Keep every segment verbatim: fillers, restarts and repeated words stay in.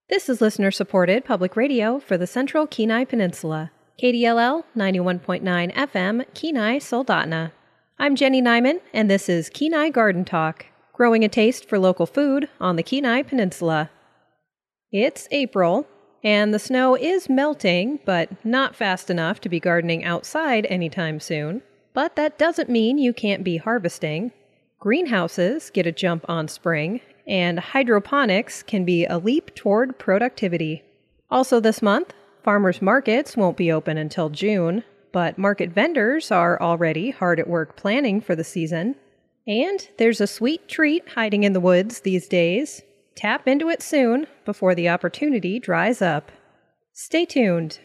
This is listener-supported public radio for the Central Kenai Peninsula. K D L L ninety-one point nine F M, Kenai, Soldotna. I'm Jenny Nyman, and this is Kenai Garden Talk, growing a taste for local food on the Kenai Peninsula. It's April, and the snow is melting, but not fast enough to be gardening outside anytime soon. But that doesn't mean you can't be harvesting. Greenhouses get a jump on spring, and hydroponics can be a leap toward productivity. Also this month, farmers markets won't be open until June, but market vendors are already hard at work planning for the season. And there's a sweet treat hiding in the woods these days. Tap into it soon before the opportunity dries up. Stay tuned.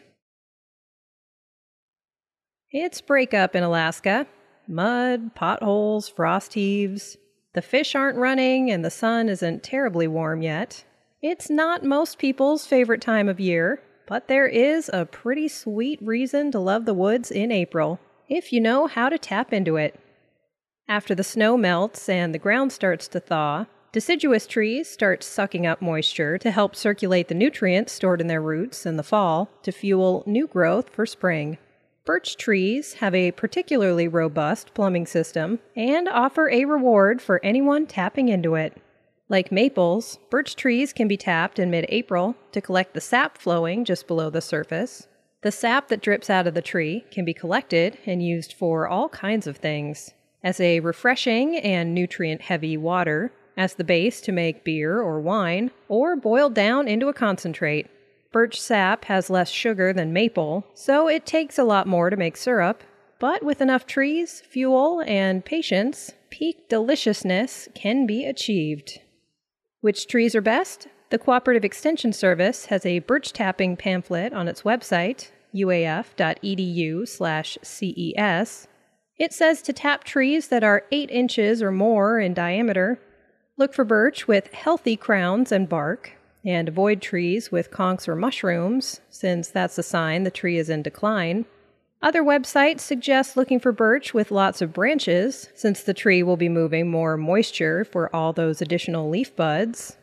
It's breakup in Alaska. Mud, potholes, frost heaves. The fish aren't running and the sun isn't terribly warm yet. It's not most people's favorite time of year, but there is a pretty sweet reason to love the woods in April, if you know how to tap into it. After the snow melts and the ground starts to thaw, deciduous trees start sucking up moisture to help circulate the nutrients stored in their roots in the fall to fuel new growth for spring. Birch trees have a particularly robust plumbing system and offer a reward for anyone tapping into it. Like maples, birch trees can be tapped in mid-April to collect the sap flowing just below the surface. The sap that drips out of the tree can be collected and used for all kinds of things, as a refreshing and nutrient-heavy water, as the base to make beer or wine, or boiled down into a concentrate. Birch sap has less sugar than maple, so it takes a lot more to make syrup, but with enough trees, fuel, and patience, peak deliciousness can be achieved. Which trees are best? The Cooperative Extension Service has a birch tapping pamphlet on its website, u a f dot e d u slash c e s. It says to tap trees that are eight inches or more in diameter. Look for birch with healthy crowns and bark, and avoid trees with conchs or mushrooms, since that's a sign the tree is in decline. Other websites suggest looking for birch with lots of branches, since the tree will be moving more moisture for all those additional leaf buds.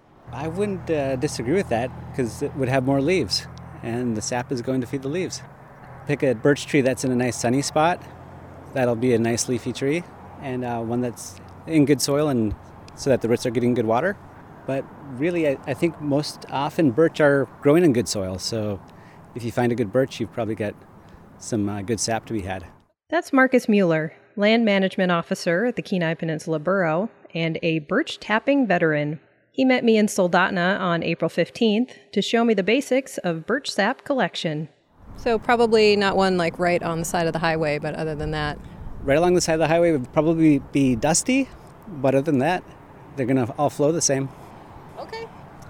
I wouldn't uh, disagree with that, because it would have more leaves, and the sap is going to feed the leaves. Pick a birch tree that's in a nice sunny spot. That'll be a nice leafy tree, and uh, one that's in good soil, and so that the roots are getting good water. But really, I, I think most often birch are growing in good soil, so if you find a good birch, you've probably got some uh, good sap to be had. That's Marcus Mueller, Land Management Officer at the Kenai Peninsula Borough and a birch tapping veteran. He met me in Soldotna on April fifteenth to show me the basics of birch sap collection. So probably not one like right on the side of the highway, but other than that? Right along the side of the highway would probably be dusty, but other than that, they're going to all flow the same. Okay.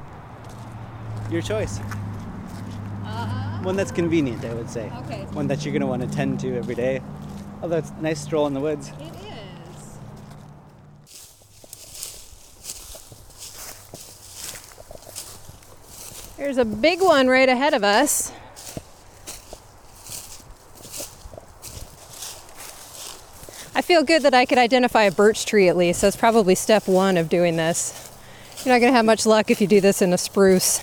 Your choice. Uh, One that's convenient, I would say. Okay. One that you're going to want to tend to every day. Although it's a nice stroll in the woods. It is. There's a big one right ahead of us. I feel good that I could identify a birch tree at least. That's probably step one of doing this. You're not going to have much luck if you do this in a spruce.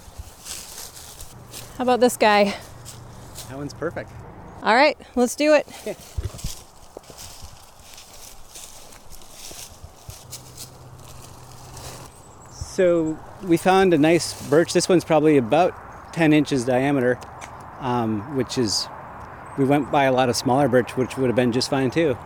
How about this guy? That one's perfect. All right, let's do it. Okay. So we found a nice birch. This one's probably about ten inches diameter, um, which is, we went by a lot of smaller birch, which would have been just fine too.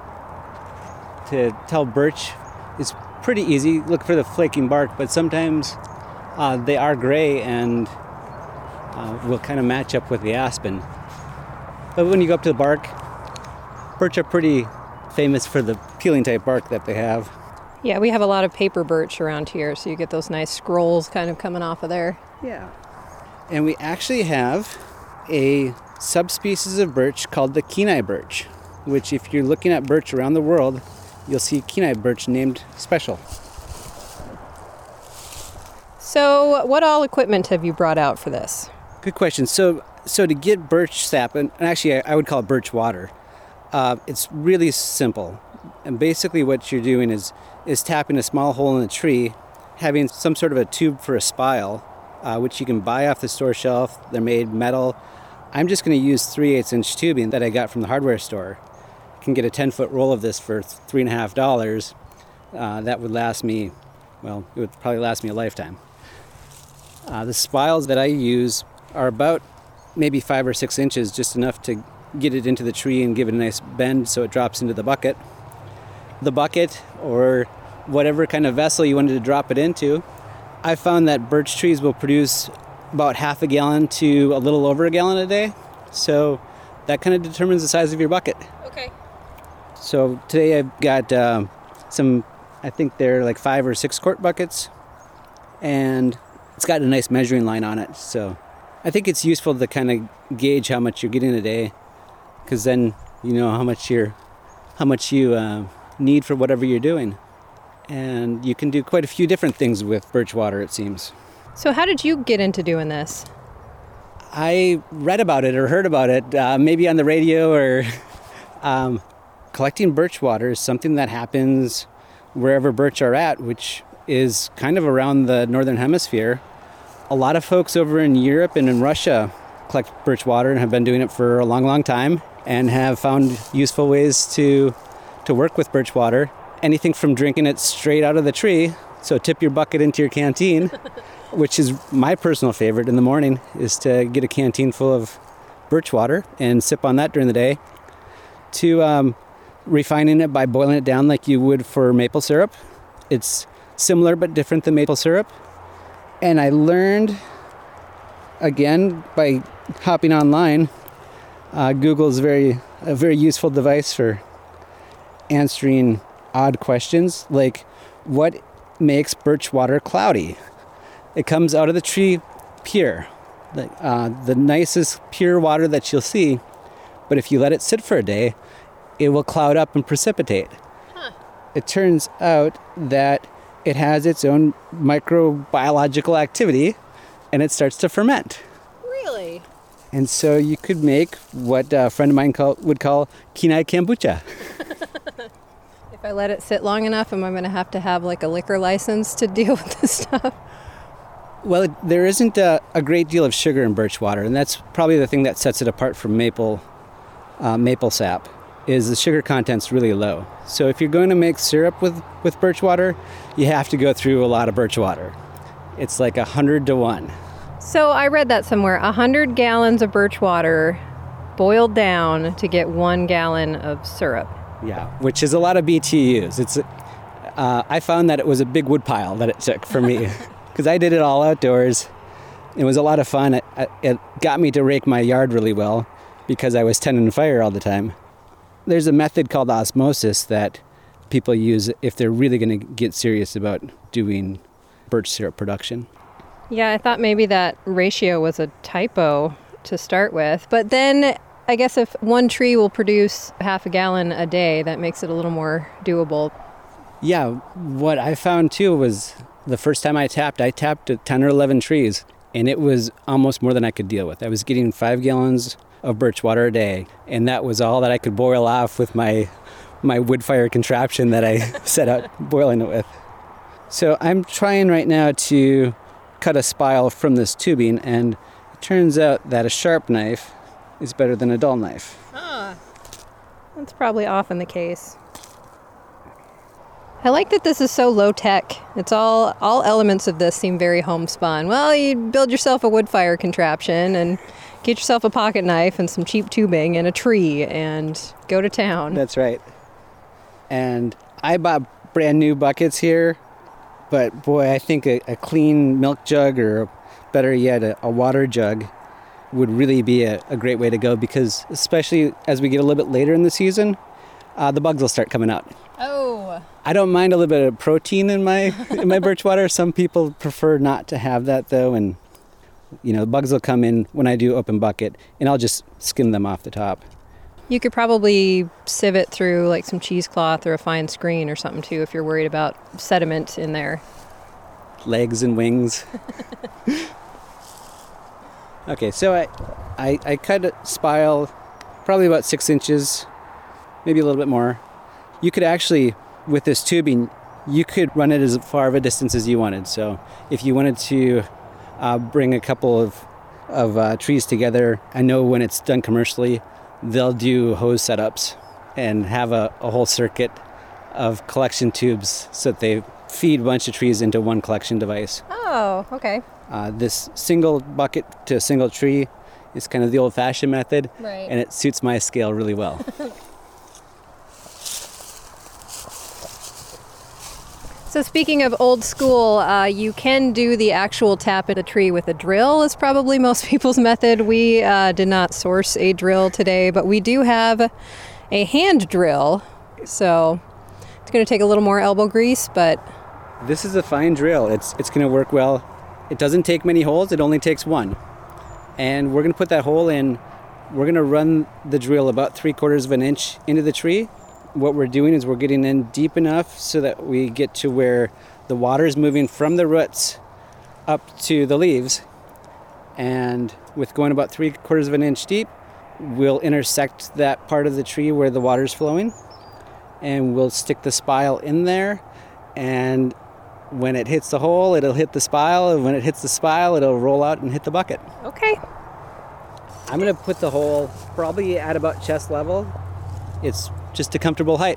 To tell birch is pretty easy. Look for the flaking bark, but sometimes uh, they are gray and uh, will kind of match up with the aspen. But when you go up to the bark, birch are pretty famous for the peeling type bark that they have. Yeah, we have a lot of paper birch around here, so you get those nice scrolls kind of coming off of there. Yeah. And we actually have a subspecies of birch called the Kenai birch, which if you're looking at birch around the world, you'll see Kenai birch named special. So what all equipment have you brought out for this? Good question. So so to get birch sap, and actually I, I would call it birch water, uh, it's really simple. And basically what you're doing is, is tapping a small hole in the tree, having some sort of a tube for a spile, uh, which you can buy off the store shelf. They're made metal. I'm just going to use three eighths inch tubing that I got from the hardware store. I can get a ten foot roll of this for three and a half dollars. Uh, that would last me, well, it would probably last me a lifetime. Uh, the spiles that I use are about maybe five or six inches, just enough to get it into the tree and give it a nice bend so it drops into the bucket. The bucket, or whatever kind of vessel you wanted to drop it into, I found that birch trees will produce about half a gallon to a little over a gallon a day. So that kind of determines the size of your bucket. Okay. So today I've got um, some, I think they're like five or six quart buckets, and it's got a nice measuring line on it. So I think it's useful to kind of gauge how much you're getting a day, because then you know how much you're, how much you uh, need for whatever you're doing. And you can do quite a few different things with birch water, it seems. So how did you get into doing this? I read about it or heard about it, uh, maybe on the radio, or um, collecting birch water is something that happens wherever birch are at, which is kind of around the northern hemisphere. A lot of folks over in Europe and in Russia collect birch water and have been doing it for a long, long time, and have found useful ways to to work with birch water. Anything from drinking it straight out of the tree, so tip your bucket into your canteen, which is my personal favorite in the morning, is to get a canteen full of birch water and sip on that during the day, to um, refining it by boiling it down like you would for maple syrup. It's similar but different than maple syrup. And I learned, again, by hopping online, uh, Google is very, a very useful device for answering odd questions, like what makes birch water cloudy? It comes out of the tree pure, the, uh, the nicest pure water that you'll see, but if you let it sit for a day, it will cloud up and precipitate. Huh. It turns out that it has its own microbiological activity, and it starts to ferment. Really? And so you could make what a friend of mine call, would call Kenai kombucha. If I let it sit long enough, am I going to have to have like a liquor license to deal with this stuff? Well, it, there isn't a, a great deal of sugar in birch water, and that's probably the thing that sets it apart from maple uh, maple sap, is the sugar content's really low. So if you're going to make syrup with, with birch water, you have to go through a lot of birch water. It's like a hundred to one. So I read that somewhere, a hundred gallons of birch water boiled down to get one gallon of syrup. Yeah, which is a lot of B T Us. It's, uh, I found that it was a big wood pile that it took for me, because I did it all outdoors. It was a lot of fun. It, it got me to rake my yard really well, because I was tending fire all the time. There's a method called osmosis that people use if they're really going to get serious about doing birch syrup production. Yeah, I thought maybe that ratio was a typo to start with, but then I guess if one tree will produce half a gallon a day, that makes it a little more doable. Yeah, what I found too was the first time I tapped, I tapped ten or eleven trees, and it was almost more than I could deal with. I was getting five gallons of birch water a day, and that was all that I could boil off with my my wood fire contraption that I set out boiling it with. So I'm trying right now to cut a spile from this tubing, and it turns out that a sharp knife is better than a dull knife. Ah, that's probably often the case. I like that this is so low tech. It's all all elements of this seem very homespun. Well, you build yourself a wood fire contraption and get yourself a pocket knife and some cheap tubing and a tree and go to town. That's right. And I bought brand new buckets here, but boy, I think a, a clean milk jug, or better yet, a, a water jug, would really be a, a great way to go, because especially as we get a little bit later in the season, uh, the bugs will start coming out. Oh. I don't mind a little bit of protein in my in my birch water. Some people prefer not to have that though, and you know, the bugs will come in when I do open bucket, and I'll just skim them off the top. You could probably sieve it through like some cheesecloth or a fine screen or something too, if you're worried about sediment in there. Legs and wings. Okay, so I, I I cut a spile probably about six inches, maybe a little bit more. You could actually, with this tubing, you could run it as far of a distance as you wanted. So if you wanted to uh, bring a couple of, of uh, trees together. I know when it's done commercially, they'll do hose setups and have a, a whole circuit of collection tubes so that they feed a bunch of trees into one collection device. Oh, okay. Uh, this single bucket to a single tree is kind of the old-fashioned method, Right. and it suits my scale really well. So speaking of old school, uh, you can do the actual tap in a tree with a drill is probably most people's method. We uh, did not source a drill today, but we do have a hand drill. So it's going to take a little more elbow grease, but... This is a fine drill. It's, it's going to work well. It doesn't take many holes. It only takes one. And we're going to put that hole in. We're going to run the drill about three quarters of an inch into the tree. What we're doing is we're getting in deep enough so that we get to where the water is moving from the roots up to the leaves. And with going about three quarters of an inch deep, we'll intersect that part of the tree where the water's flowing. And we'll stick the spile in there. And when it hits the hole, it'll hit the spile. And when it hits the spile, it'll roll out and hit the bucket. Okay. I'm going to put the hole probably at about chest level. It's just a comfortable height.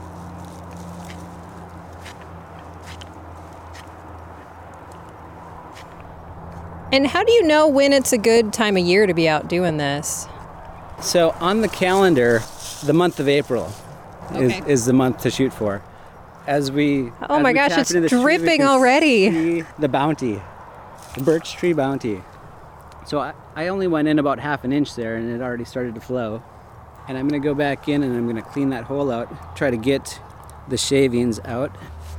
And how do you know when it's a good time of year to be out doing this? So on the calendar, the month of April Okay. is, is the month to shoot for. As we Oh as my we gosh, tap it's into this tree, we dripping can already. see the bounty, the birch tree bounty. So I, I only went in about half an inch there, and it already started to flow. And I'm going to go back in and I'm going to clean that hole out, try to get the shavings out.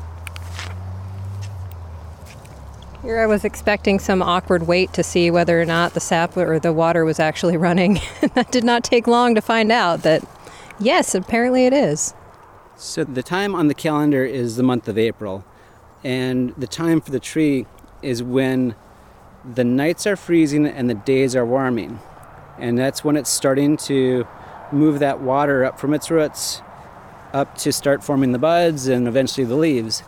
Here I was expecting some awkward wait to see whether or not the sap or the water was actually running. That did not take long to find out that, yes, apparently it is. So the time on the calendar is the month of April. And the time for the tree is when the nights are freezing and the days are warming. And that's when it's starting to move that water up from its roots up to start forming the buds and eventually the leaves.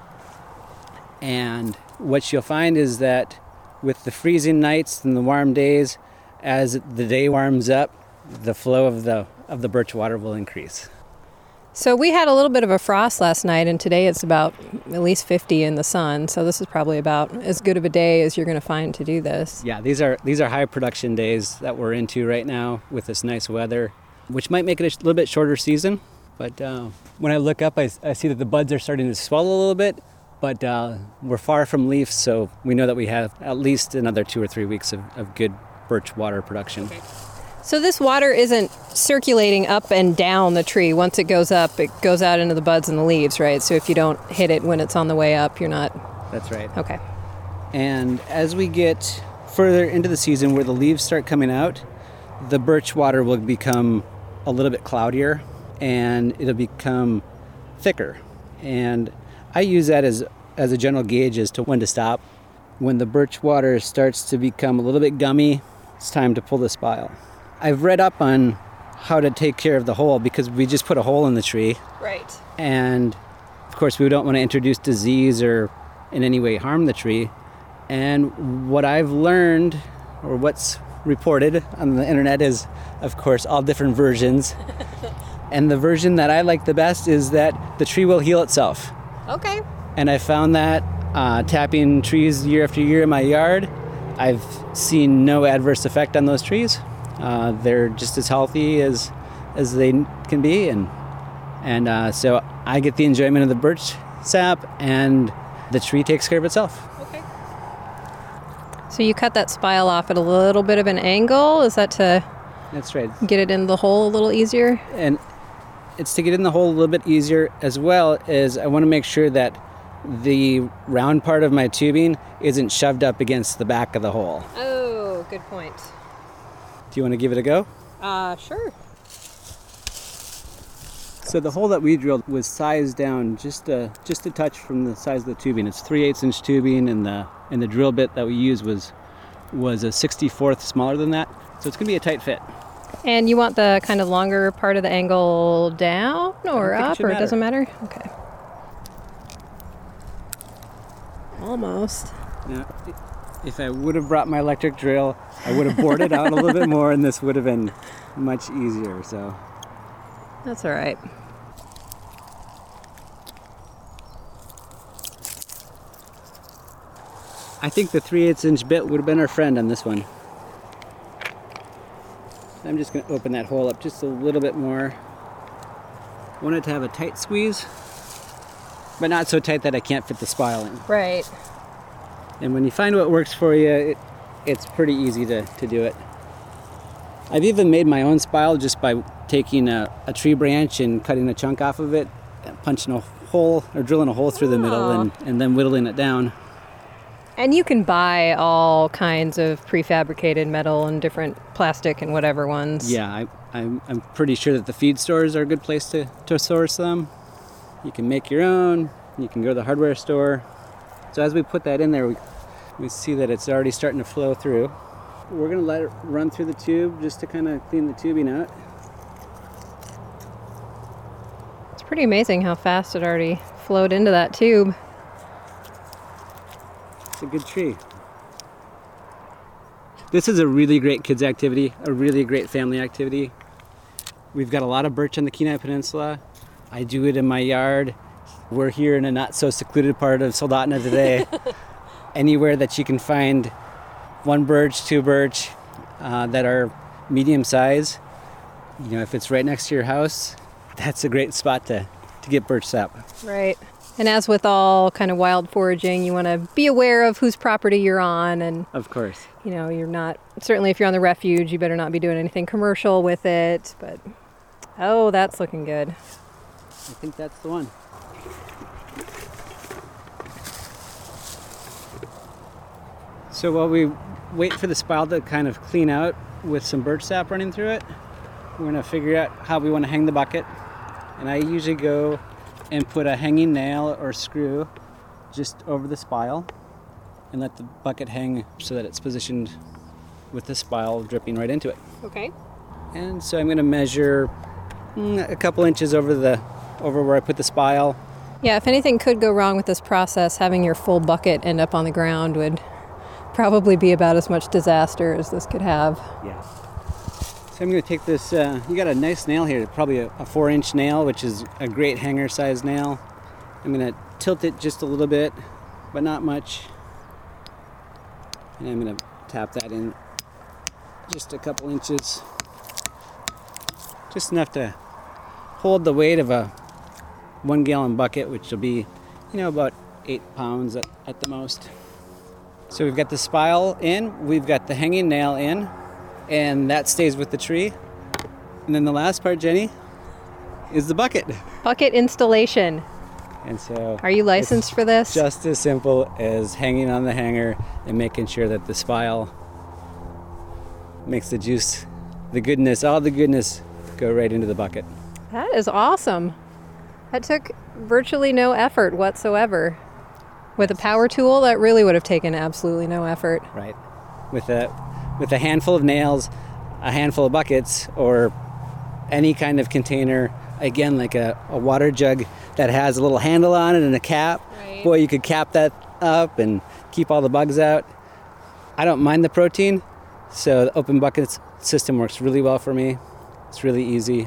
And what you'll find is that with the freezing nights and the warm days, as the day warms up, the flow of the of the birch water will increase. So we had a little bit of a frost last night, and today it's about at least fifty in the sun. So this is probably about as good of a day as you're going to find to do this. Yeah, these are these are high production days that we're into right now with this nice weather, which might make it a little bit shorter season. But uh, when I look up, I, I see that the buds are starting to swell a little bit. But uh, we're far from leaf, so we know that we have at least another two or three weeks of, of good birch water production. Okay. So this water isn't circulating up and down the tree. Once it goes up, it goes out into the buds and the leaves, right? So if you don't hit it when it's on the way up, you're not... That's right. Okay. And as we get further into the season where the leaves start coming out, the birch water will become a little bit cloudier and it'll become thicker. And I use that as, as a general gauge as to when to stop. When the birch water starts to become a little bit gummy, it's time to pull the spile. I've read up on how to take care of the hole because we just put a hole in the tree. Right. And of course we don't want to introduce disease or in any way harm the tree. And what I've learned, or what's reported on the internet, is of course all different versions. And the version that I like the best is that the tree will heal itself. Okay. And I found that uh, tapping trees year after year in my yard, I've seen no adverse effect on those trees. Uh, they're just as healthy as as they can be, and and uh, so I get the enjoyment of the birch sap, and the tree takes care of itself. Okay. So you cut that spile off at a little bit of an angle. Is that to That's right. get it in the hole a little easier? And it's to get in the hole a little bit easier, as well as I want to make sure that the round part of my tubing isn't shoved up against the back of the hole. Oh, good point. Do you want to give it a go? Uh, sure. So the hole that we drilled was sized down just a just a touch from the size of the tubing. It's three eighths inch tubing, and the and the drill bit that we used was was a sixty-fourth smaller than that. So it's gonna be a tight fit. And you want the kind of longer part of the angle down or think it up, should or it matter. doesn't matter? Okay. Almost. Now, If I would have brought my electric drill, I would have bored it out a little bit more, and this would have been much easier. So That's all right. I think the three eighths inch bit would have been our friend on this one. I'm just going to open that hole up just a little bit more. I want it to have a tight squeeze, but not so tight that I can't fit the spile in. Right. And when you find what works for you, it, it's pretty easy to, to do it. I've even made my own spile just by taking a, a tree branch and cutting a chunk off of it, punching a hole or drilling a hole through the middle and, and then whittling it down. And you can buy all kinds of prefabricated metal and different plastic and whatever ones. Yeah, I, I'm, I'm pretty sure that the feed stores are a good place to, to source them. You can make your own. You can go to the hardware store. So as we put that in there, we, we see that it's already starting to flow through. We're going to let it run through the tube just to kind of clean the tubing out. It's pretty amazing how fast it already flowed into that tube. It's a good tree. This is a really great kids activity, a really great family activity. We've got a lot of birch on the Kenai Peninsula. I do it in my yard. We're here in a not so secluded part of Soldotna today. Anywhere that you can find one birch, two birch uh, that are medium size, you know, if it's right next to your house, that's a great spot to, to get birch sap. Right. And as with all kind of wild foraging, you want to be aware of whose property you're on. And, of course, you know, you're not, certainly if you're on the refuge, you better not be doing anything commercial with it. But, oh, that's looking good. I think that's the one. So while we wait for the spile to kind of clean out with some birch sap running through it, we're going to figure out how we want to hang the bucket. And I usually go and put a hanging nail or screw just over the spile and let the bucket hang so that it's positioned with the spile dripping right into it. Okay. And so I'm going to measure mm, a couple inches over the over where I put the spile. Yeah, if anything could go wrong with this process, having your full bucket end up on the ground would probably be about as much disaster as this could have. Yeah. So I'm going to take this, uh, you got a nice nail here, probably a, a four inch nail, which is a great hanger size nail. I'm going to tilt it just a little bit, but not much. And I'm going to tap that in just a couple inches. Just enough to hold the weight of a one gallon bucket, which will be, you know, about eight pounds at, at the most. So we've got the spile in, we've got the hanging nail in, and that stays with the tree. And then the last part, Jenny, is the bucket. Bucket installation. And so Are you licensed for this? Just as simple as hanging on the hanger and making sure that the spile makes the juice, the goodness, all the goodness go right into the bucket. That is awesome. That took virtually no effort whatsoever. With a power tool, that really would have taken absolutely no effort. Right. With a with a handful of nails, a handful of buckets, or any kind of container, again, like a, a water jug that has a little handle on it and a cap. Right. Boy, you could cap that up and keep all the bugs out. I don't mind the protein, so the open buckets system works really well for me. It's really easy.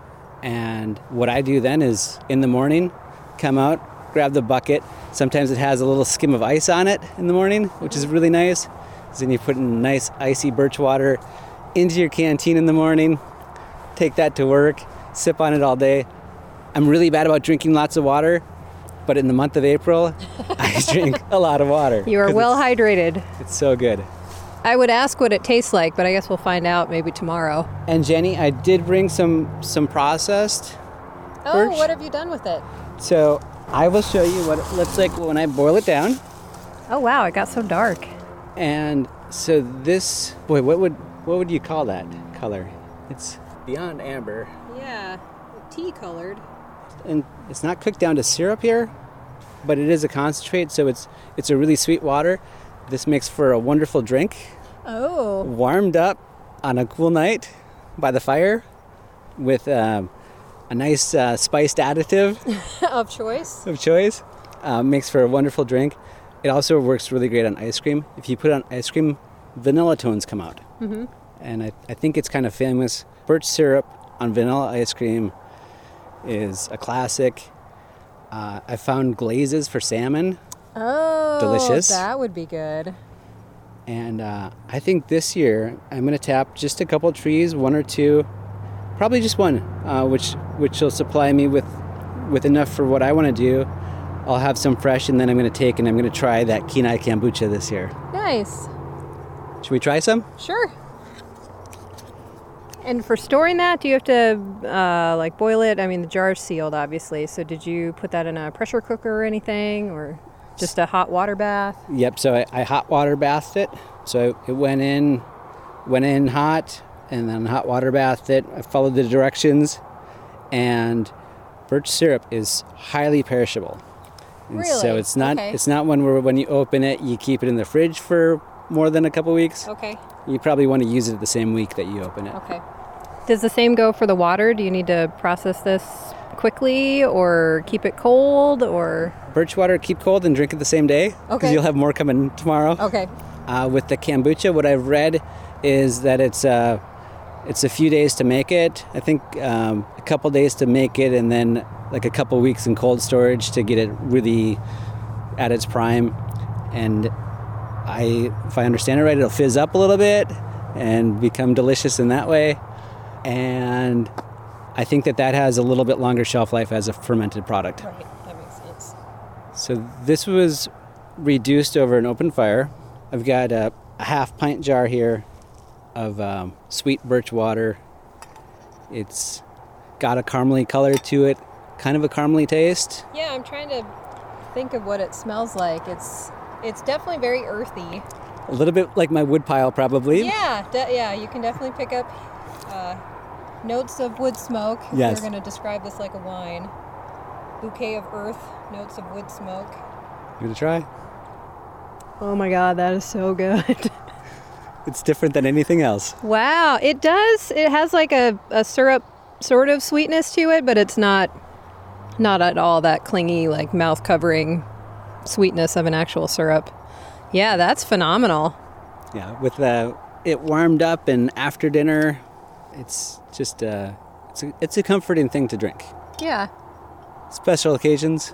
And what I do then is in the morning, come out, grab the bucket. Sometimes it has a little skim of ice on it in the morning, which is really nice. So then you put in nice icy birch water into your canteen in the morning, take that to work, sip on it all day. I'm really bad about drinking lots of water, but in the month of April, I drink a lot of water. You are well it's, hydrated. It's so good. I would ask what it tastes like, but I guess we'll find out maybe tomorrow. And Jenny, I did bring some some processed Oh, birch. what have you done with it? So I will show you what it looks like when I boil it down. Oh wow, it got so dark. And so this, boy, what would what would you call that color? It's beyond amber, Yeah, tea colored. and it's not cooked down to syrup here, but it is a concentrate, so it's it's a really sweet water. This makes for a wonderful drink, Oh. warmed up on a cool night by the fire with um, a nice uh, spiced additive Of choice. of choice. Uh, makes for a wonderful drink. It also works really great on ice cream. If you put it on ice cream, vanilla tones come out. Mm-hmm. And I, I think it's kind of famous. Birch syrup on vanilla ice cream is a classic. Uh, I found glazes for salmon. Oh, Delicious. That would be good. And uh, I think this year I'm going to tap just a couple trees, one or two, probably just one, uh, which which will supply me with, with enough for what I want to do. I'll have some fresh, and then I'm going to take and I'm going to try that Kenai kombucha this year. Nice. Should we try some? Sure. And for storing that, do you have to uh, like boil it? I mean, the jar's sealed, obviously. So did you put that in a pressure cooker or anything, or just a hot water bath? Yep. So I, I hot water bathed it. So it went in, went in hot, and then hot water bathed it. I followed the directions, and birch syrup is highly perishable. And Really? So it's not Okay. it's not one where when you open it, you keep it in the fridge for more than a couple weeks. Okay. You probably want to use it the same week that you open it. Okay. Does the same go for the water? Do you need to process this quickly or keep it cold or? Birch water, keep cold and drink it the same day. Okay. Because you'll have more coming tomorrow. Okay. Uh, with the kombucha, what I've read is that it's uh, it's a few days to make it. I think um, a couple days to make it, and then like a couple weeks in cold storage to get it really at its prime. And I, if I understand it right, it'll fizz up a little bit and become delicious in that way. And I think that that has a little bit longer shelf life as a fermented product. Right. That makes sense. So this was reduced over an open fire. I've got a, a half pint jar here of um, sweet birch water. It's got a caramely color to it, kind of a caramely taste. Yeah, I'm trying to think of what it smells like. It's it's definitely very earthy. A little bit like my wood pile, probably. Yeah, de- yeah, you can definitely pick up uh, notes of wood smoke. If Yes. We're going to describe this like a wine. Bouquet of earth, notes of wood smoke. You gonna try? Oh my God, that is so good. It's different than anything else. Wow, it does. It has like a, a syrup sort of sweetness to it, but it's not not at all that clingy, like mouth covering sweetness of an actual syrup. Yeah, that's phenomenal. Yeah, with uh, it warmed up and after dinner, it's just uh, it's a, it's a comforting thing to drink. Yeah. Special occasions.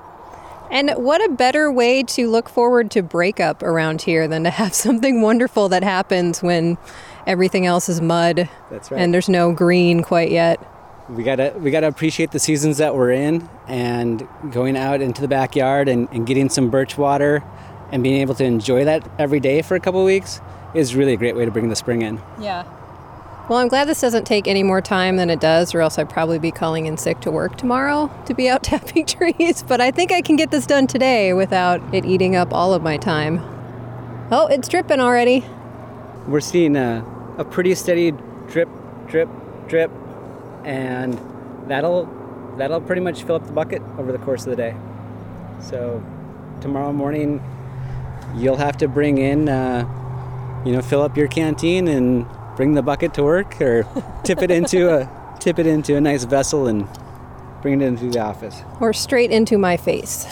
And what a better way to look forward to breakup around here than to have something wonderful that happens when everything else is mud. That's right. And there's no green quite yet. We gotta we gotta appreciate the seasons that we're in, and going out into the backyard and, and getting some birch water and being able to enjoy that every day for a couple of weeks is really a great way to bring the spring in. Yeah. Well, I'm glad this doesn't take any more time than it does, or else I'd probably be calling in sick to work tomorrow to be out tapping trees. But I think I can get this done today without it eating up all of my time. Oh, it's dripping already. We're seeing a, a pretty steady drip, drip, drip, and that'll that'll pretty much fill up the bucket over the course of the day. So tomorrow morning, you'll have to bring in, uh, you know, fill up your canteen and bring the bucket to work, or tip it into a tip it into a nice vessel and bring it into the office. Or straight into my face.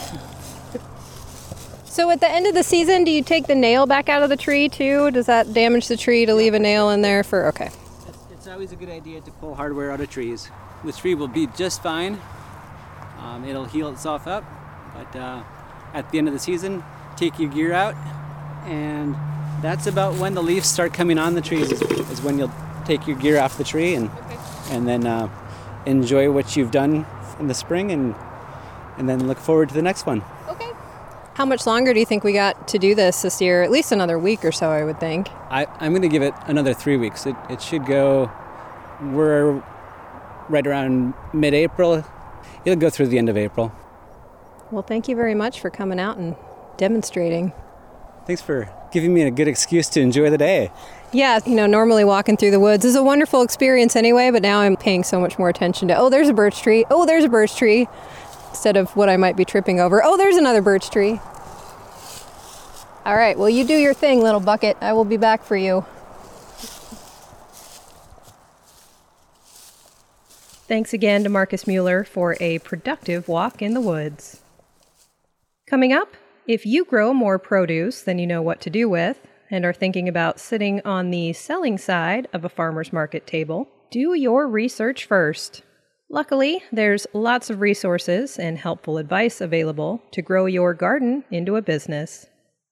So at the end of the season, do you take the nail back out of the tree too? Does that damage the tree to leave a nail in there for, okay. It's, it's always a good idea to pull hardware out of trees. The tree will be just fine. Um, it'll heal itself up, but uh, at the end of the season, take your gear out, and that's about when the leaves start coming on the trees, is, is when you'll take your gear off the tree and Okay. and then uh, enjoy what you've done in the spring, and and then look forward to the next one. Okay. How much longer do you think we got to do this this year? At least another week or so, I would think. I, I'm going to give it another three weeks. It, it should go, we're right around mid-April. It'll go through the end of April. Well, thank you very much for coming out and demonstrating. Thanks for giving me a good excuse to enjoy the day. Yeah, you know, normally walking through the woods is a wonderful experience anyway, but now I'm paying so much more attention to, oh, there's a birch tree. Oh, there's a birch tree. Instead of what I might be tripping over. Oh, there's another birch tree. All right, well, you do your thing, little bucket. I will be back for you. Thanks again to Marcus Mueller for a productive walk in the woods. Coming up, If you grow more produce than you know what to do with and are thinking about sitting on the selling side of a farmer's market table, do your research first. Luckily, there's lots of resources and helpful advice available to grow your garden into a business.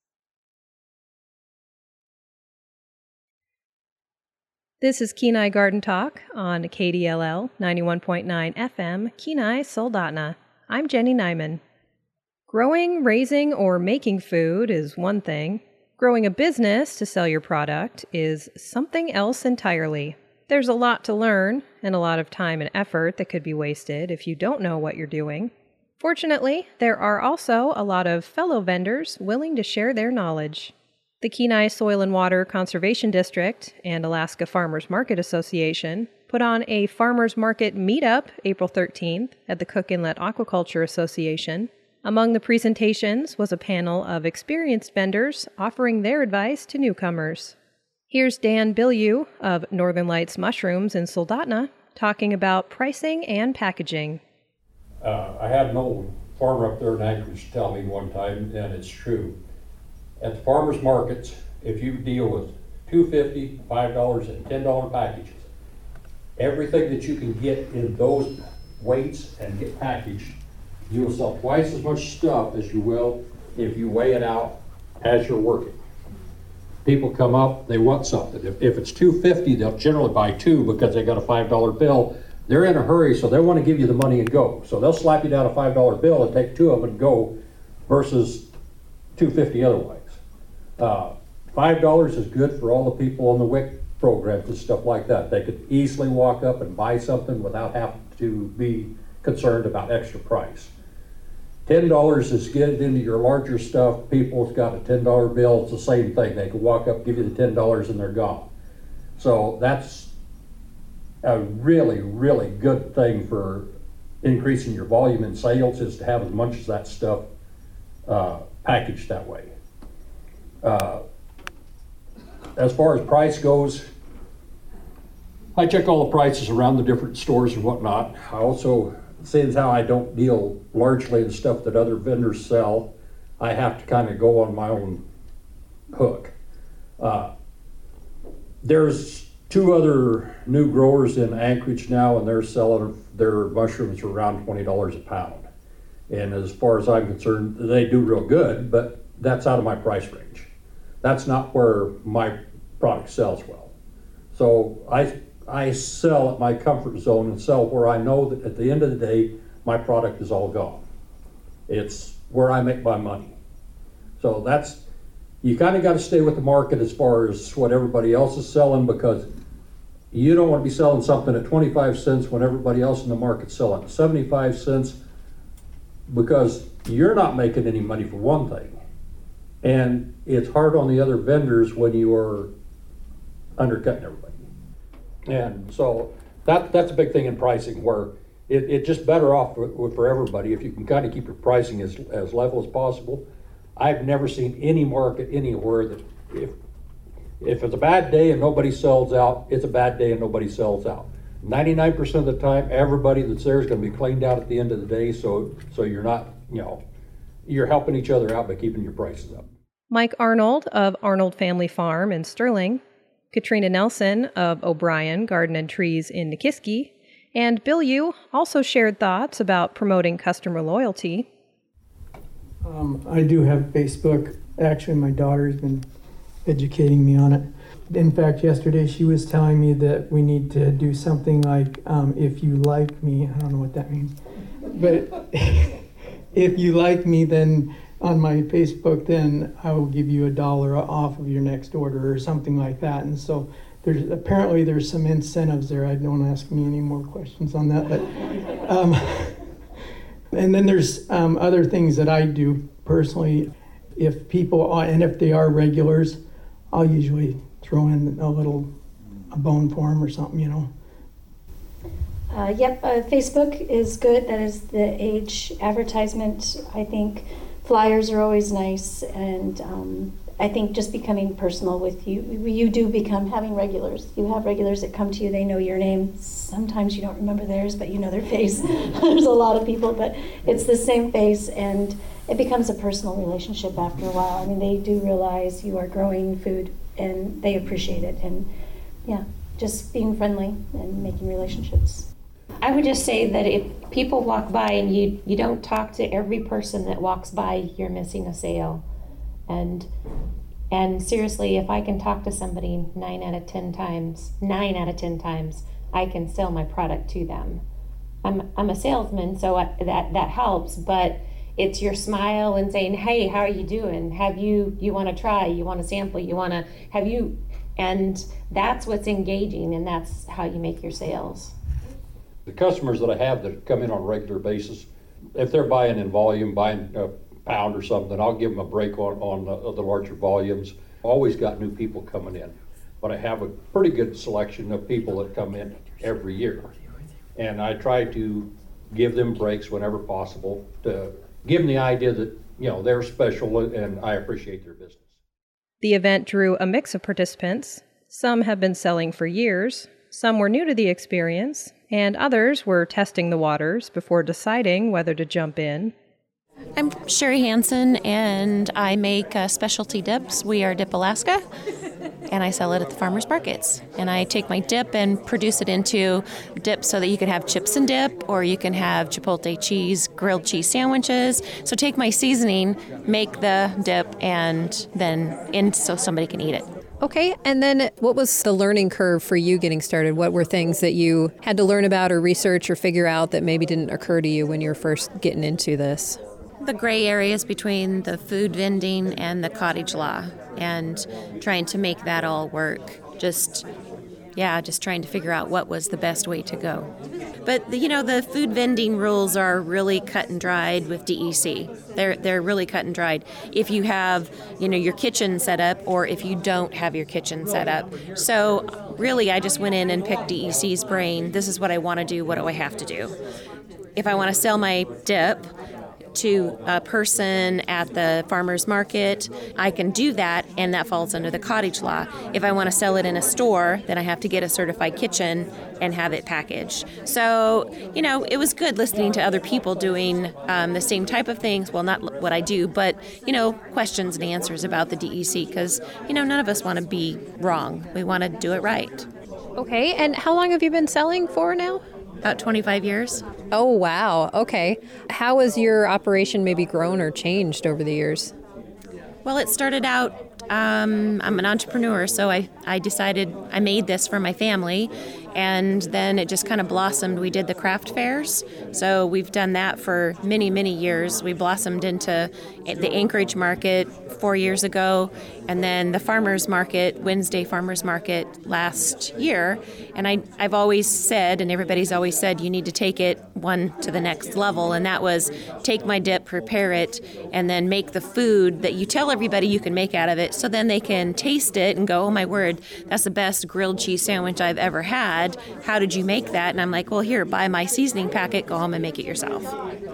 This is Kenai Garden Talk on K D L L ninety-one point nine F M, Kenai, Soldotna. I'm Jenny Nyman. Growing, raising, or making food is one thing. Growing a business to sell your product is something else entirely. There's a lot to learn and a lot of time and effort that could be wasted if you don't know what you're doing. Fortunately, there are also a lot of fellow vendors willing to share their knowledge. The Kenai Soil and Water Conservation District and Alaska Farmers Market Association put on a farmers market meetup April thirteenth at the Cook Inlet Aquaculture Association. Among the presentations was a panel of experienced vendors offering their advice to newcomers. Here's Dan Bilyeu of Northern Lights Mushrooms in Soldotna talking about pricing and packaging. Uh, I had an old farmer up there in Anchorage tell me one time, and it's true. At the farmers markets, if you deal with two dollars and fifty cents, five dollars, and ten dollars packages, everything that you can get in those weights and get packaged, you will sell twice as much stuff as you will if you weigh it out as you're working. People come up, they want something. If, if it's two dollars and fifty cents, they'll generally buy two because they got a five dollar bill. They're in a hurry, so they want to give you the money and go. So they'll slap you down a five dollar bill and take two of them and go versus two dollars and fifty cents otherwise. Uh, five dollars is good for all the people on the W I C programs and stuff like that. They could easily walk up and buy something without having to be concerned about extra price. ten dollars is getting into your larger stuff. People's got a ten dollar bill. It's the same thing. They can walk up, give you the ten dollars, and they're gone. So that's a really, really good thing for increasing your volume in sales, is to have as much as that stuff uh, packaged that way. Uh, as far as price goes, I check all the prices around the different stores and whatnot. I also, seeing how I don't deal largely in stuff that other vendors sell, I have to kind of go on my own hook. Uh, there's two other new growers in Anchorage now, and they're selling their mushrooms for around twenty dollars a pound. And as far as I'm concerned, they do real good, but that's out of my price range. That's not where my product sells well. So I I sell at my comfort zone and sell where I know that at the end of the day, my product is all gone. It's where I make my money. So that's, you kind of got to stay with the market as far as what everybody else is selling, because you don't want to be selling something at twenty-five cents when everybody else in the market's selling at seventy-five cents, because you're not making any money for one thing. And it's hard on the other vendors when you are undercutting everybody. And so that that's a big thing in pricing, where it, it just better off for, for everybody if you can kind of keep your pricing as, as level as possible. I've never seen any market anywhere that if if it's a bad day and nobody sells out, it's a bad day and nobody sells out. ninety-nine percent of the time, everybody that's there is going to be cleaned out at the end of the day, so so you're not, you know, you're helping each other out by keeping your prices up. Mike Arnold of Arnold Family Farm in Sterling, Katrina Nelson of O'Brien Garden and Trees in Nikiski, and Bilyeu also shared thoughts about promoting customer loyalty. Um, I do have Facebook. Actually, my daughter's been educating me on it. In fact, yesterday she was telling me that we need to do something like, um, if you like me, I don't know what that means, but if you like me, then on my Facebook, then I will give you a dollar off of your next order or something like that. And so there's apparently there's some incentives there. I don't ask me any more questions on that, but um, and then there's um, other things that I do personally. If people are, and if they are regulars, I'll usually throw in a little a bone for them or something, you know. Uh, yep, uh, Facebook is good. That is the age advertisement, I think, flyers are always nice, and um, I think just becoming personal with you, you do become having regulars. You have regulars that come to you, they know your name. Sometimes you don't remember theirs, but you know their face. There's a lot of people, but it's the same face, and it becomes a personal relationship after a while. I mean, they do realize you are growing food, and they appreciate it, and yeah, just being friendly and making relationships. I would just say that if people walk by and you, you don't talk to every person that walks by, you're missing a sale. And and seriously, if I can talk to somebody nine out of ten times, nine out of ten times, I can sell my product to them. I'm I'm a salesman, so I, that that helps. But it's your smile and saying, "Hey, how are you doing? Have you you want to try? You want to sample? You want to have you?" And that's what's engaging, and that's how you make your sales. The customers that I have that come in on a regular basis, if they're buying in volume, buying a pound or something, I'll give them a break on, on the, the larger volumes. Always got new people coming in, but I have a pretty good selection of people that come in every year. And I try to give them breaks whenever possible to give them the idea that, you know, they're special and I appreciate their business. The event drew a mix of participants. Some have been selling for years, some were new to the experience, and others were testing the waters before deciding whether to jump in. I'm Sherry Hansen, and I make uh, specialty dips. We are Dip Alaska, and I sell it at the farmers markets. And I take my dip and produce it into dip so that you can have chips and dip, or you can have chipotle cheese, grilled cheese sandwiches. So take my seasoning, make the dip, and then in so somebody can eat it. Okay, and then what was the learning curve for you getting started? What were things that you had to learn about or research or figure out that maybe didn't occur to you when you were first getting into this? The gray areas between the food vending and the cottage law, and trying to make that all work. Just, yeah, just trying to figure out what was the best way to go. But, you know, the food vending rules are really cut and dried with D E C. They're they're really cut and dried. If you have, you know, your kitchen set up, or if you don't have your kitchen set up. So really, I just went in and picked D E C's brain. This is what I want to do. What do I have to do? If I want to sell my dip to a person at the farmer's market, I can do that, and that falls under the cottage law. If I want to sell it in a store, then I have to get a certified kitchen and have it packaged. So, you know, it was good listening to other people doing um, the same type of things. Well, not what I do, but, you know, questions and answers about the D E C, because, you know, none of us want to be wrong. We want to do it right. Okay, and how long have you been selling for now? About twenty-five years. Oh, wow. Okay. How has your operation maybe grown or changed over the years? Well, it started out, um, I'm an entrepreneur, so I, I decided I made this for my family, and then it just kind of blossomed. We did the craft fairs, so we've done that for many, many years. We blossomed into the Anchorage market four years ago, and then the farmers market, Wednesday farmers market last year. And I, I've always said, and everybody's always said, you need to take it one to the next level, and that was take my dip, prepare it, and then make the food that you tell everybody you can make out of it, so then they can taste it and go, oh my word, that's the best grilled cheese sandwich I've ever had. How did you make that? And I'm like, well, here, buy my seasoning packet, go home and make it yourself.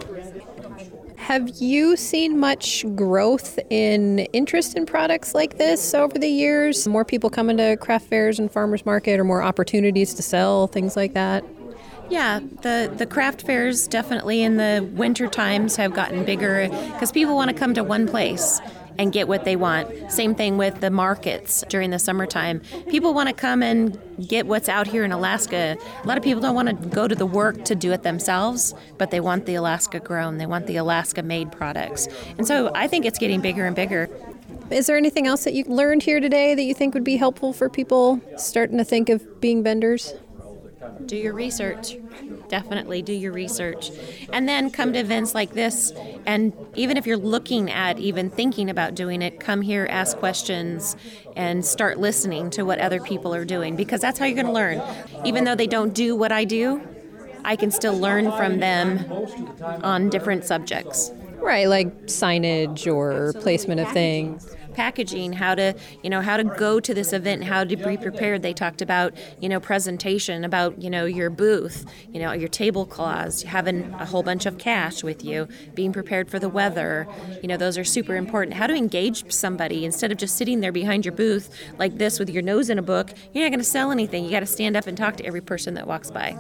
Have you seen much growth in interest in products like this over the years? More people coming to craft fairs and farmers market, or more opportunities to sell, things like that? Yeah, the, the craft fairs definitely in the winter times have gotten bigger because people want to come to one place and get what they want. Same thing with the markets during the summertime. People want to come and get what's out here in Alaska. A lot of people don't want to go to the work to do it themselves, but they want the Alaska grown. They want the Alaska made products. And so I think it's getting bigger and bigger. Is there anything else that you learned here today that you think would be helpful for people starting to think of being vendors? Do your research. Definitely do your research. And then come to events like this. And even if you're looking at even thinking about doing it, come here, ask questions, and start listening to what other people are doing, because that's how you're going to learn. Even though they don't do what I do, I can still learn from them on different subjects. Right, like signage or placement of things. packaging, how to, you know, how to go to this event, how to be prepared. They talked about, you know, presentation, about, you know, your booth, you know, your tablecloths, having a whole bunch of cash with you, being prepared for the weather. You know, those are super important. How to engage somebody instead of just sitting there behind your booth like this with your nose in a book. You're not going to sell anything. You got to stand up and talk to every person that walks by.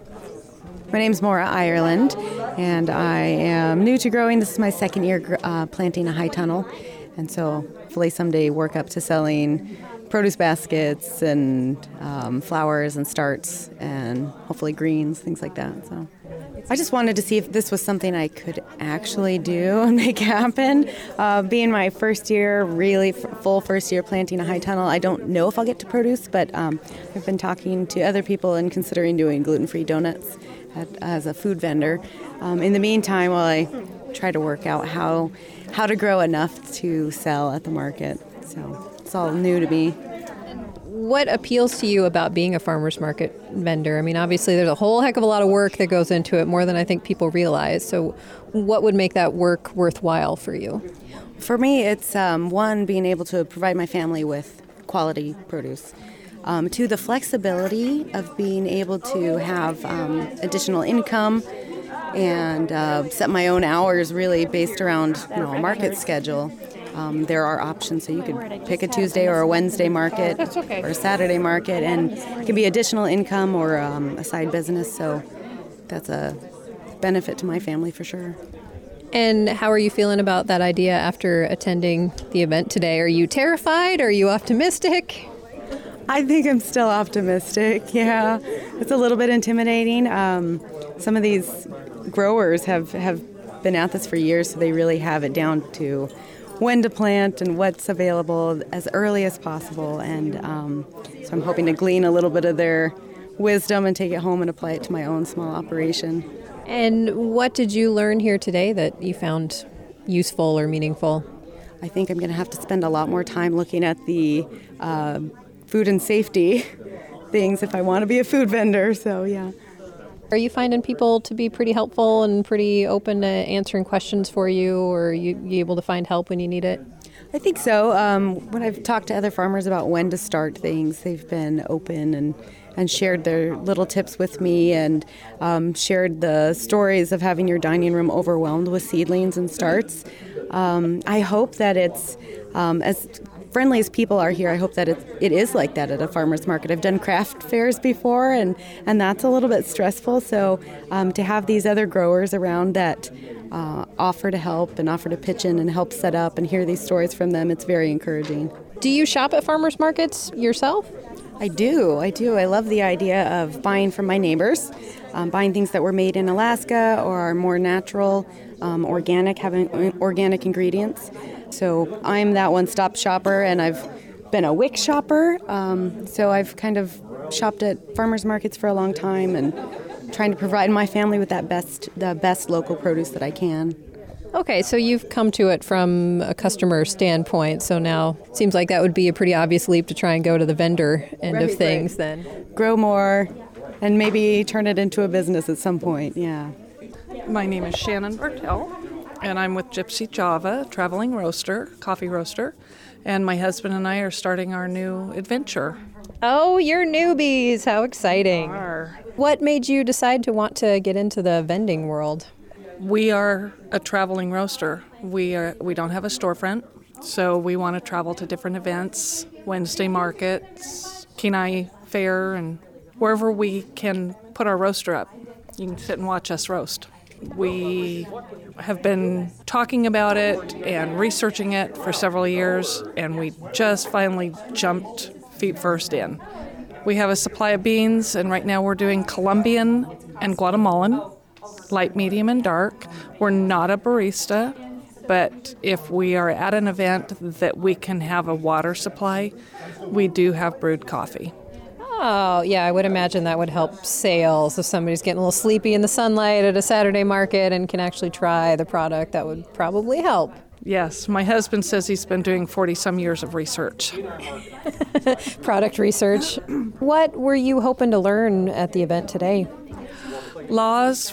My name's Maura Ireland, and I am new to growing. This is my second year uh, planting a high tunnel, and so hopefully someday work up to selling produce baskets and um, flowers and starts and hopefully greens, things like that. So I just wanted to see if this was something I could actually do and make happen. Uh, being my first year, really f- full first year planting a high tunnel, I don't know if I'll get to produce, but um, I've been talking to other people and considering doing gluten-free donuts at, as a food vendor. Um, in the meantime, while I try to work out how how to grow enough to sell at the market. So it's all new to me. What appeals to you about being a farmer's market vendor? I mean, obviously there's a whole heck of a lot of work that goes into it, more than I think people realize. So what would make that work worthwhile for you? For me, it's um, one, being able to provide my family with quality produce. Um, two, the flexibility of being able to have um, additional income and uh, set my own hours really based around, you know, a market schedule. Um, there are options, so you could pick a Tuesday or a Wednesday market or a Saturday market, and it can be additional income or um, a side business, so that's a benefit to my family for sure. And how are you feeling about that idea after attending the event today? Are you terrified? Are you optimistic? I think I'm still optimistic, yeah. It's a little bit intimidating. Um, some of these growers have, have been at this for years, so they really have it down to when to plant and what's available as early as possible. And um, so I'm hoping to glean a little bit of their wisdom and take it home and apply it to my own small operation. And what did you learn here today that you found useful or meaningful? I think I'm going to have to spend a lot more time looking at the uh, food and safety things if I want to be a food vendor, so yeah. Are you finding people to be pretty helpful and pretty open to answering questions for you, or are you, you able to find help when you need it? I think so. Um, when I've talked to other farmers about when to start things, they've been open and, and shared their little tips with me, and um, shared the stories of having your dining room overwhelmed with seedlings and starts. Um, I hope that it's um, as friendly as people are here, I hope that it, it is like that at a farmer's market. I've done craft fairs before, and, and that's a little bit stressful. So um, to have these other growers around that uh, offer to help and offer to pitch in and help set up and hear these stories from them, it's very encouraging. Do you shop at farmers markets yourself? I do. I do. I love the idea of buying from my neighbors, um, buying things that were made in Alaska or are more natural, um, organic, having organic ingredients. So I'm that one-stop shopper, and I've been a WIC shopper. Um, so I've kind of shopped at farmers markets for a long time and trying to provide my family with that best, the best local produce that I can. Okay, so you've come to it from a customer standpoint, so now it seems like that would be a pretty obvious leap to try and go to the vendor end right, of things right. then. Grow more and maybe turn it into a business at some point, yeah. My name is Shannon Bartell, and I'm with Gypsy Java, traveling roaster, coffee roaster, and my husband and I are starting our new adventure. Oh, you're newbies. How exciting. Are. What made you decide to want to get into the vending world? We are a traveling roaster. We are we don't have a storefront, so we want to travel to different events, Wednesday markets, Kenai Fair, and wherever we can put our roaster up. You can sit and watch us roast. We have been talking about it and researching it for several years, and we just finally jumped feet first in. We have a supply of beans, and right now we're doing Colombian and Guatemalan, light, medium, and dark. We're not a barista, but if we are at an event that we can have a water supply, we do have brewed coffee. Oh, yeah, I would imagine that would help sales. If somebody's getting a little sleepy in the sunlight at a Saturday market and can actually try the product, that would probably help. Yes, my husband says he's been doing forty-some years of research. Product research. What were you hoping to learn at the event today? Laws,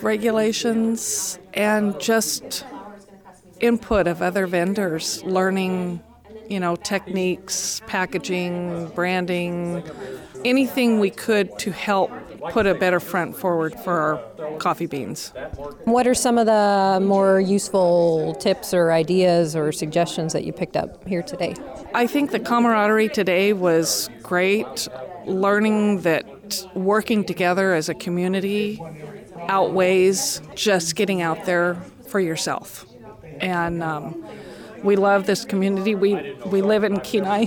regulations, and just input of other vendors, learning you know, techniques, packaging, branding, anything we could to help put a better front forward for our coffee beans. What are some of the more useful tips or ideas or suggestions that you picked up here today? I think the camaraderie today was great. Learning that working together as a community outweighs just getting out there for yourself. And um, we love this community. We we live in Kenai.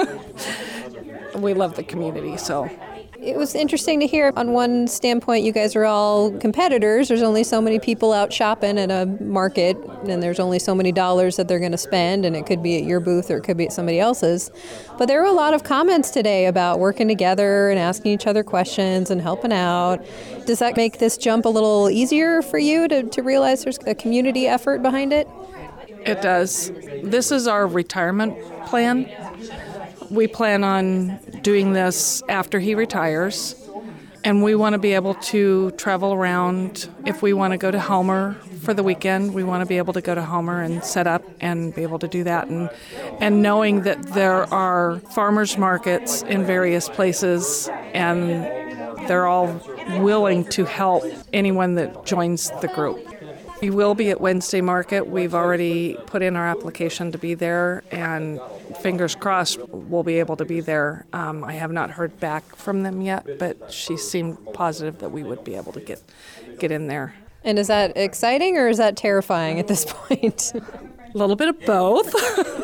We love the community, so. It was interesting to hear on one standpoint, you guys are all competitors. There's only so many people out shopping at a market, and there's only so many dollars that they're going to spend, and it could be at your booth or it could be at somebody else's. But there were a lot of comments today about working together and asking each other questions and helping out. Does that make this jump a little easier for you to, to realize there's a community effort behind it? It does. This is our retirement plan. We plan on doing this after he retires, and we want to be able to travel around. If we want to go to Homer for the weekend, we want to be able to go to Homer and set up and be able to do that. And, and knowing that there are farmers markets in various places, and they're all willing to help anyone that joins the group. We will be at Wednesday Market. We've already put in our application to be there, and fingers crossed we'll be able to be there. Um, I have not heard back from them yet, but she seemed positive that we would be able to get get in there. And is that exciting or is that terrifying at this point? A little bit of both.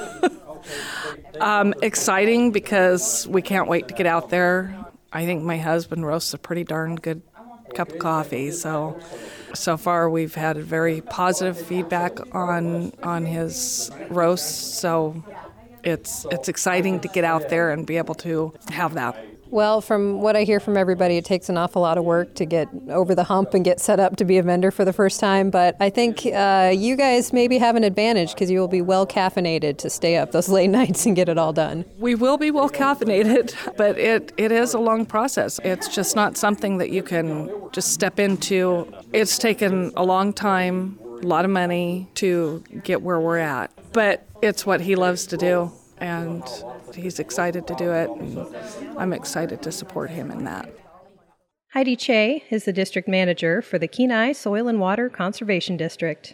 um, exciting because we can't wait to get out there. I think my husband roasts a pretty darn good cup of coffee, so so far we've had very positive feedback on on his roasts, so it's it's exciting to get out there and be able to have that. Well, from what I hear from everybody, it takes an awful lot of work to get over the hump and get set up to be a vendor for the first time. But I think uh, you guys maybe have an advantage because you will be well caffeinated to stay up those late nights and get it all done. We will be well caffeinated, but it, it is a long process. It's just not something that you can just step into. It's taken a long time, a lot of money to get where we're at. But it's what he loves to do, and he's excited to do it, and I'm excited to support him in that. Heidi Che is the district manager for the Kenai Soil and Water Conservation District.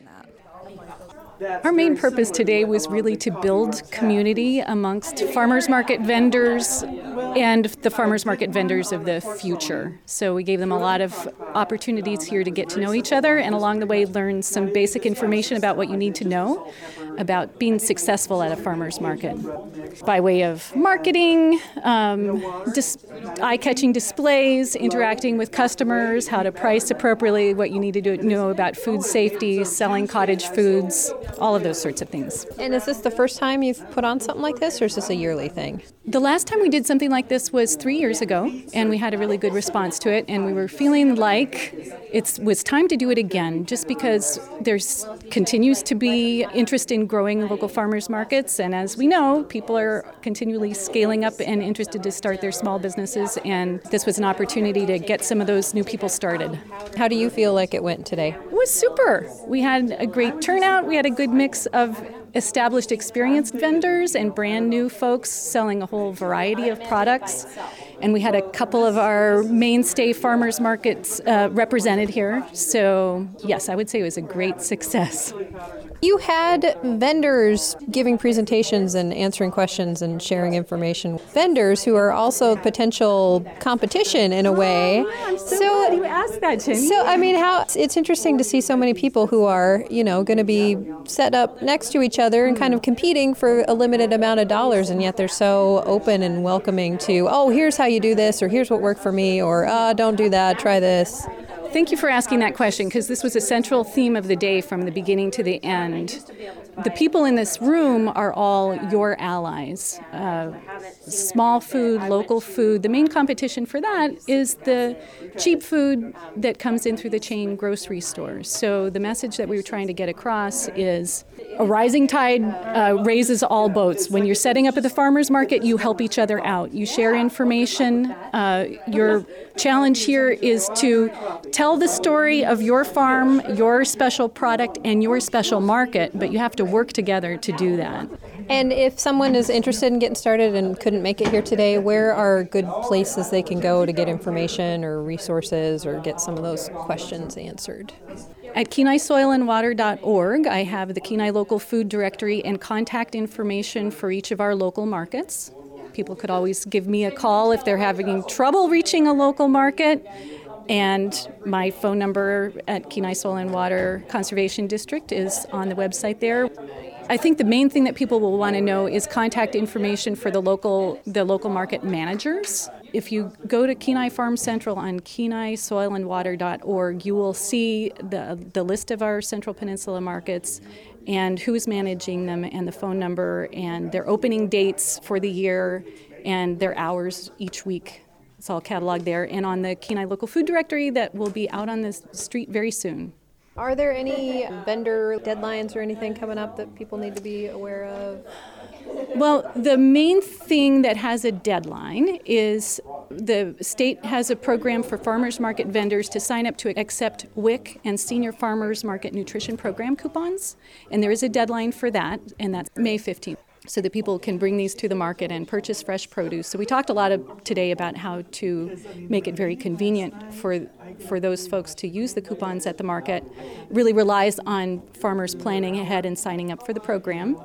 Our main purpose today was really to build community amongst farmers market vendors and the farmers market vendors of the future. So we gave them a lot of opportunities here to get to know each other, and along the way learn some basic information about what you need to know about being successful at a farmers market by way of marketing, um, dis- eye-catching displays, interacting with customers, how to price appropriately, what you need to do, know about food safety, selling cottage foods, all of those sorts of things. And is this the first time you've put on something like this, or is this a yearly thing? The last time we did something like this was three years ago, and we had a really good response to it, and we were feeling like it was time to do it again, just because there's continues to be interest in growing local farmers markets, and as we know, people are continually scaling up and interested to start their small businesses, and this was an opportunity to get some of those new people started. How do you feel like it went today? It was super. We had a great turnout. We had a good mix of established experienced vendors and brand new folks selling a whole variety of products. And we had a couple of our mainstay farmers markets uh, represented here. So yes, I would say it was a great success. You had vendors giving presentations and answering questions and sharing information. Vendors who are also potential competition in a way. Oh, I'm so, so glad you asked that, Jenny. So, I mean, how it's interesting to see so many people who are, you know, going to be set up next to each other and kind of competing for a limited amount of dollars, and yet they're so open and welcoming to, oh, here's how you do this, or here's what worked for me, or uh, don't do that, try this. Thank you for asking that question, because this was a central theme of the day from the beginning to the end. The people in this room are all your allies. Uh, small food, local food. The main competition for that is the cheap food that comes in through the chain grocery stores. So the message that we were trying to get across is a rising tide uh, raises all boats. When you're setting up at the farmers market, you help each other out. You share information. Uh, your challenge here is to tell the story of your farm, your special product, and your special market, but you have to work together to do that. And if someone is interested in getting started and couldn't make it here today, where are good places they can go to get information or resources or get some of those questions answered? At Kenai Soil and Water dot org, I have the Kenai Local Food Directory and contact information for each of our local markets. People could always give me a call if they're having trouble reaching a local market. And my phone number at Kenai Soil and Water Conservation District is on the website there. I think the main thing that people will want to know is contact information for the local the local market managers. If you go to Kenai Farm Central on Kenai Soil and Water dot org, you will see the the list of our Central Peninsula markets and who's managing them and the phone number and their opening dates for the year and their hours each week. It's all cataloged there and on the Kenai Local Food Directory that will be out on the street very soon. Are there any vendor deadlines or anything coming up that people need to be aware of? Well, the main thing that has a deadline is the state has a program for farmers market vendors to sign up to accept W I C and Senior Farmers Market Nutrition Program coupons, and there is a deadline for that, and that's May fifteenth. So that people can bring these to the market and purchase fresh produce. So we talked a lot of, today about how to make it very convenient for for those folks to use the coupons at the market. It really relies on farmers planning ahead and signing up for the program.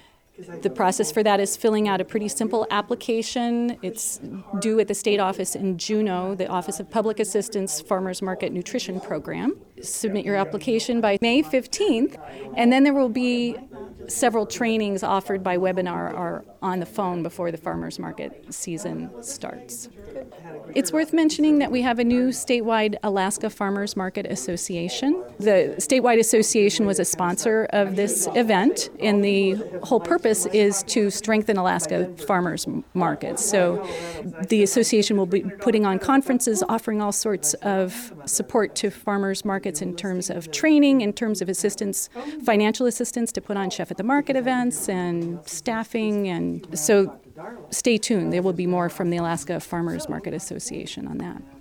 The process for that is filling out a pretty simple application. It's due at the state office in Juneau, the Office of Public Assistance Farmers Market Nutrition Program. Submit your application by May fifteenth, and then there will be several trainings offered by webinar or on the phone before the farmers market season starts. It's worth mentioning that we have a new statewide Alaska Farmers Market Association. The statewide association was a sponsor of this event, and the whole purpose is to strengthen Alaska farmers markets. So the association will be putting on conferences, offering all sorts of support to farmers markets in terms of training, in terms of assistance, financial assistance to put on Chef at the Market events and staffing. And so stay tuned. There will be more from the Alaska Farmers Market Association on that.